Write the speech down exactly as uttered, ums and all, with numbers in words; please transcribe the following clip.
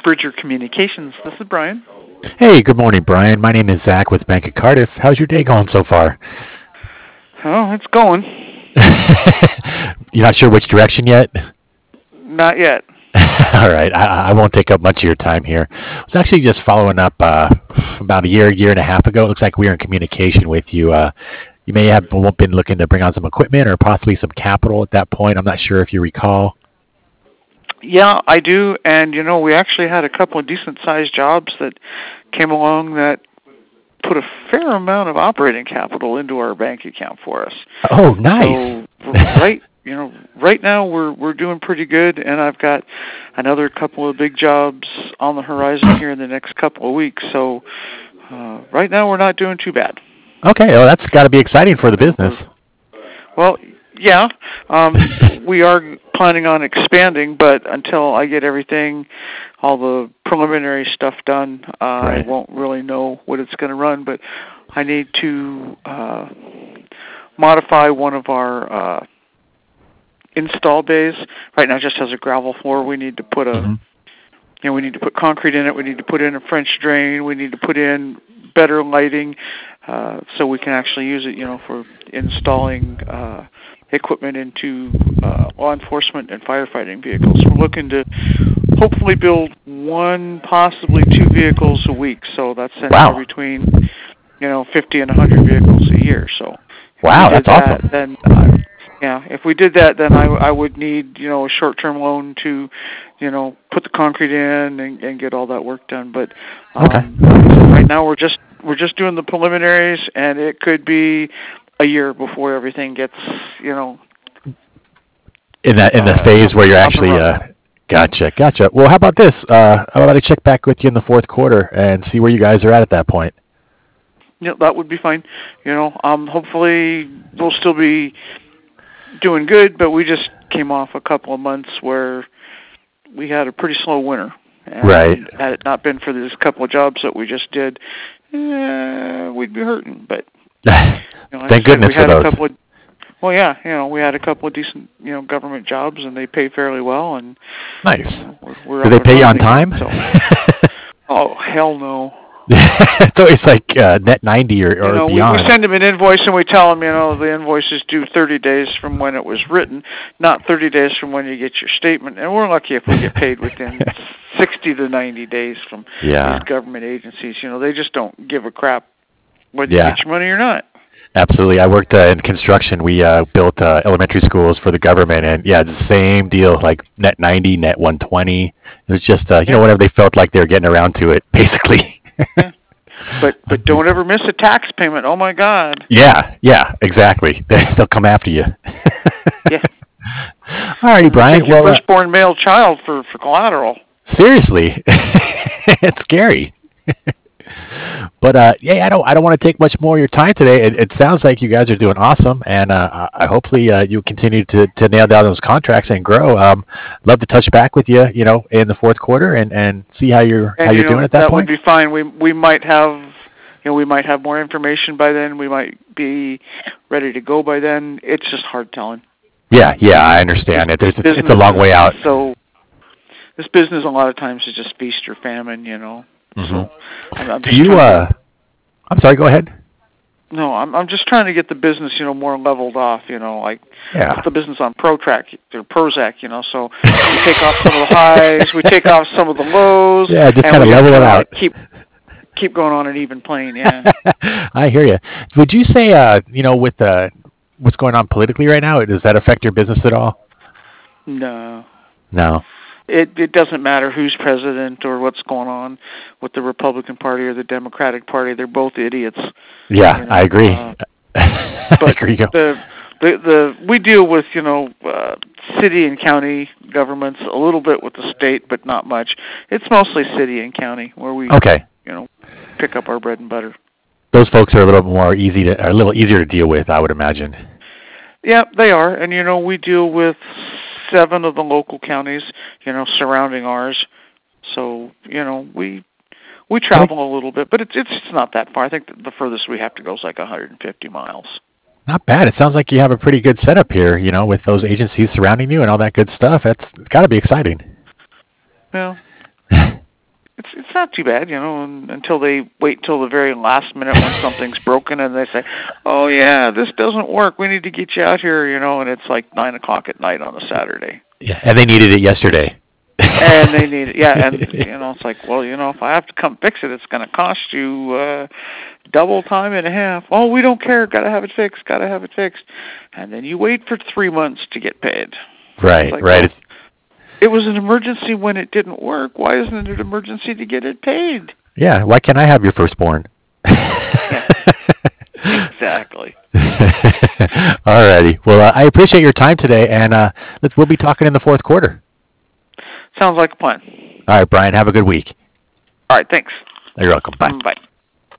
Bridger Communications. This is Brian. Hey, good morning, Brian. My name is Zach with Bank of Cardiff. How's your day going so far? Oh, it's going. You're not sure which direction yet? Not yet. All right, I, I won't take up much of your time here. I was actually just following up uh, about a year, year and a half ago. It looks like we were in communication with you. Uh, you may have been looking to bring on some equipment or possibly some capital at that point. I'm not sure if you recall. Yeah, I do. And, you know, we actually had a couple of decent-sized jobs that came along that put a fair amount of operating capital into our bank account for us. Oh, nice. So, right, you know, right now we're we're doing pretty good, and I've got another couple of big jobs on the horizon here in the next couple of weeks. So, uh, right now we're not doing too bad. Okay, well, that's got to be exciting for the business. Well, yeah, um, we are planning on expanding, but until I get everything, all the preliminary stuff done, uh, right. I won't really know what it's going to run. But I need to uh, modify one of our uh, install bays. Right now, it just has a gravel floor. We need to put a, mm-hmm. you know, we need to put concrete in it. We need to put in a French drain. We need to put in better lighting, uh, so we can actually use it, you know, for installing Uh, equipment into uh, law enforcement and firefighting vehicles. We're looking to hopefully build one, possibly two vehicles a week. So that's wow. between, you know, fifty and one hundred vehicles a year. So wow, that's that, awesome. Then, uh, yeah, if we did that, then I, I would need, you know, a short-term loan to, you know, put the concrete in and, and get all that work done. But um, okay. right now we're just we're just doing the preliminaries, and it could be a year before everything gets, you know, in that in the uh, phase where you're actually uh, gotcha, gotcha. Well, how about this? Uh, how about I check back with you in the fourth quarter and see where you guys are at at that point? Yeah, that would be fine. You know, um, hopefully we'll still be doing good, but we just came off a couple of months where we had a pretty slow winter. And right. Had it not been for these couple of jobs that we just did, eh, we'd be hurting. But you know, thank goodness for those. Of, well, yeah, you know, we had a couple of decent, you know, government jobs, and they pay fairly well. And nice. You know, we're, we're Do they pay you on time? So. Oh, hell no. It's always like uh, net ninety or, or you know, beyond. We, we send them an invoice, and we tell them, you know, the invoice is due thirty days from when it was written, not thirty days from when you get your statement. And we're lucky if we get paid within sixty to ninety days from yeah. these government agencies. You know, they just don't give a crap whether yeah. you get your money or not. Absolutely. I worked uh, in construction. We uh, built uh, elementary schools for the government, and yeah, it's the same deal, like net ninety, net one twenty. It was just, uh, you yeah. know, whenever they felt like they were getting around to it, basically. yeah. But but don't ever miss a tax payment. Oh, my God. Yeah, yeah, exactly. They'll come after you. yeah. All righty, Brian. Take your well, firstborn uh, male child for, for collateral. Seriously. It's scary. But uh, yeah, I don't. I don't want to take much more of your time today. It, it sounds like you guys are doing awesome, and uh, I hopefully uh, you continue to, to nail down those contracts and grow. Um, love to touch back with you, you know, in the fourth quarter and, and see how you're and, how you're you know, doing at that, that point. That would be fine. We we might have, you know, we might have more information by then. We might be ready to go by then. It's just hard telling. Yeah, yeah, I understand it. There's it's, it's a long way out. So this business, a lot of times, is just feast or famine, you know. Mm-hmm. So I'm, I'm Do you? Uh, to, I'm sorry. Go ahead. No, I'm I'm just trying to get the business, you know, more leveled off. You know, like yeah. put the business on ProTrack or Prozac. You know, so we take off some of the highs, we take off some of the lows. Yeah, just kind of level it out. Keep keep going on an even plane. Yeah. I hear you. Would you say, uh, you know, with uh, what's going on politically right now, does that affect your business at all? No. No. It it doesn't matter who's president or what's going on with the Republican Party or the Democratic Party. They're both idiots. Yeah, you know? I agree. Uh, I agree. The, the the we deal with you know uh, city and county governments a little bit with the state, but not much. It's mostly city and county where we okay. you know pick up our bread and butter. Those folks are a little more easy to, are a little easier to deal with, I would imagine. Yeah, they are, and you know we deal with seven of the local counties, you know, surrounding ours. So, you know, we we travel a little bit, but it's it's it's not that far. I think the furthest we have to go is like one hundred fifty miles. Not bad. It sounds like you have a pretty good setup here, you know, with those agencies surrounding you and all that good stuff. That's it's got to be exciting. Well, it's it's not too bad, you know, until they wait till the very last minute when something's broken and they say, "Oh yeah, this doesn't work. We need to get you out here," you know, and it's like nine o'clock at night on a Saturday. Yeah, and they needed it yesterday. and they need it, yeah, and you know, it's like, well, you know, if I have to come fix it, it's going to cost you uh, double time and a half. Oh, we don't care. Got to have it fixed. Got to have it fixed. And then you wait for three months to get paid. Right, like, right. Well, it was an emergency when it didn't work. Why isn't it an emergency to get it paid? Yeah, why can't I have your firstborn? Yeah, exactly. All righty. Well, uh, I appreciate your time today, and uh, let's, we'll be talking in the fourth quarter. Sounds like a plan. All right, Brian, have a good week. All right, thanks. You're welcome. Bye. Bye.